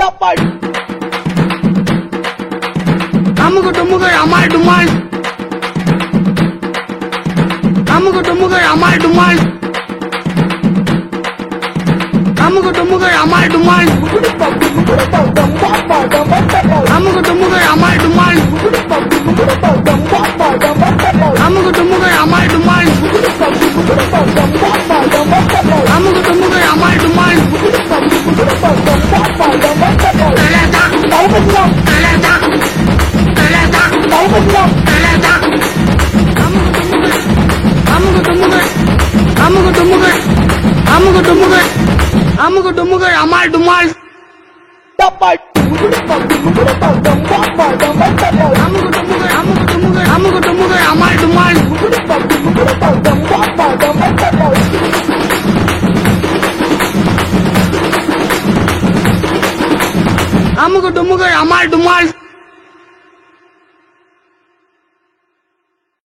அமுகு டுமுகு அமால் டுமால் அமுகு டுமுகு அமால் டுமால் அமுகு டுமுகு அமால் டுமால் அமுகு டுமுகு அமால் டுமால் அமுகு டுமுகு அமால் டுமால் அமுகு டுமுகு அமால் டுமால் அமுகு டுமுகு அமுகு டுமுகு அமுகு டுமுகு அமால் டுமால் அமுகு டுமுகு அமால் டுமால் அமுகு டுமுகு அமால் டுமால்